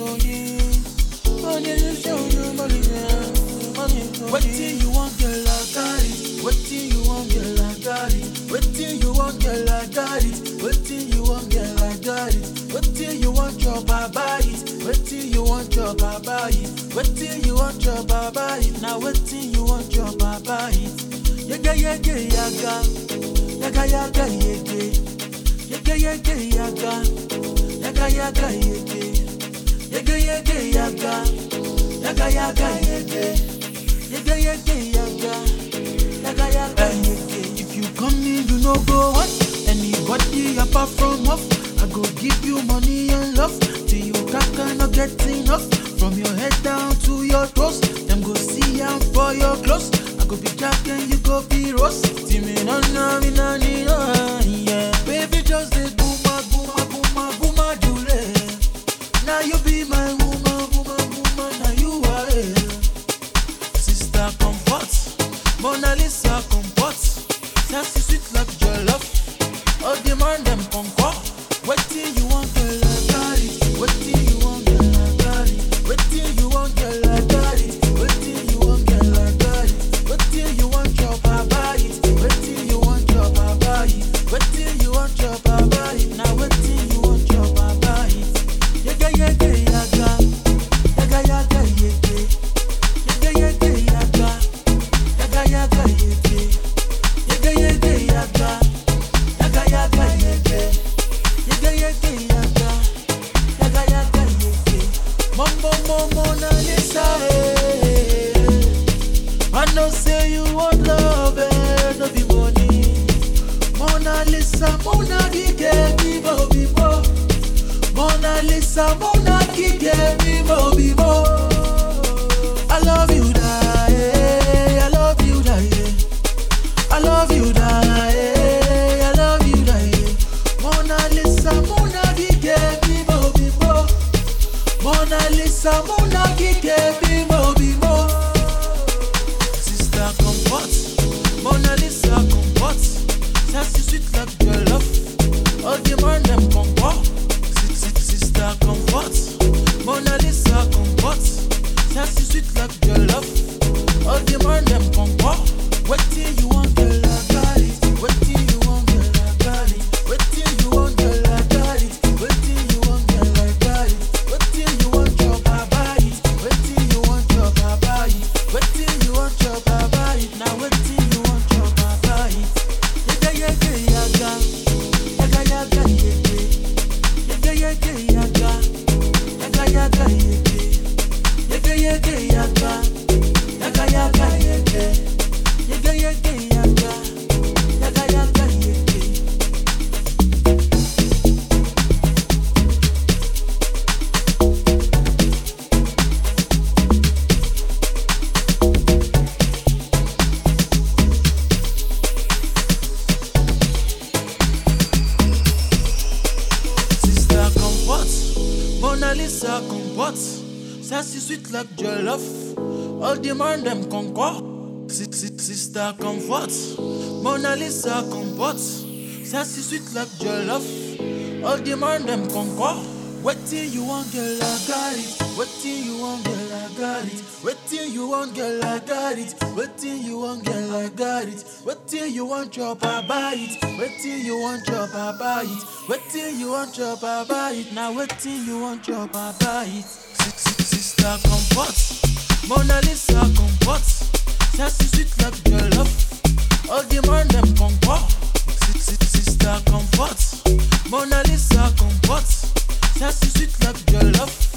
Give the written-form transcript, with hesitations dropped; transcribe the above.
Wetin you want, girl, I got it. Wetin you want, girl, I got it. Wetin you want, girl, I got it. Wetin you want, girl, I got it. Wetin you want, your baba it. Wetin you want, your baba it. Wetin you want, your baba it. Now wetin you want, your baba it. Yaga yaga yaga, yaga yaga yaga, yaga yaga yaga, yaga yaga yaga, yaga yaga yaga, yaga yaga yaga. Yaga yaga yaga, yaga yaga yaga. If you come in, you no go what? Anybody apart from off, I go give you money and love till you cannot get enough. From your head down to your toes, them go see I'm for your clothes. I go be Jack and you go be Ross. Timmy no no me no need no yeah. Baby just say booma booma booma booma jule. Now you be my woman woman woman. Now you are. Mona Lisa comfort, sassy sweet like jollof. All the man them conquer. Wetin you want, girl, I got it. Wetin you want, girl, I got it. Wetin you want, girl, I got it. Wetin you want, girl, I got it. Wetin you want, your baba it. Wetin you want, your baba it. Wetin you want, your baba it. Now wetin you want, your baba it. Yaga yaga yaga, yaga yaga yaga, yaga yaga yaga. Yaga yaga yaga, yaga yaga yaga, yaga yaga yaga, yaga yaga yaga, yaga yaga yaga. Mambo Mona Lisa, I know say you want love and no be money. Mona Lisa, Mona Gige, Bibo Bibo. Mona Lisa, Mona Gige, Bibo Bibo. I love you, die. I love you, die. I love you, die. I love you, die. Mona Lisa, Mona Gige, Bibo Bibo. Mona Lisa, Mona Gige, Bibo Bibo. Sister comfort, Mona Lisa comfort. Sassy sweet like jollof. All the man them conquer. Sister comfort, Mona Lisa comfort. Sassy sweet like jollof. All the man them conquer. Wetin you want, girl, I got it. Wetin you want, girl, I got it. Wetin you want, girl, I got it. Wetin you want, girl, I got it. Wetin you want, your baba it. Wetin you want, your baba it. Wetin you want, your baba it. Now wetin you want, your baba it. Yaga yaga yaga, yaga yaga yaga, yaga yaga yaga, yaga yaga yaga, yaga yaga yaga, yaga yaga yaga. Yaga yaga yaga, yaga yaga yaga. Sister comfort, Mona Lisa comfort. Sassy sweet like jollof. All the man them conquer. Sister comfort, Mona Lisa comfort. Sassy sweet like jollof. All the man them conquer. Wetin you want, girl, I got it. Wetin you want, girl, I got it. Wetin you want, girl, I got it. Wetin you want, girl, I got it. Wetin you want, your baba it. Wetin you want, your baba it. Wetin you want, your baba it. Now wetin you want, your baba it. Sister comfort, Mona Lisa comfort. Sassy sweet like jollof. All the man them conquer. Sister comfort, Mona Lisa comfort. Sassy sweet like jollof.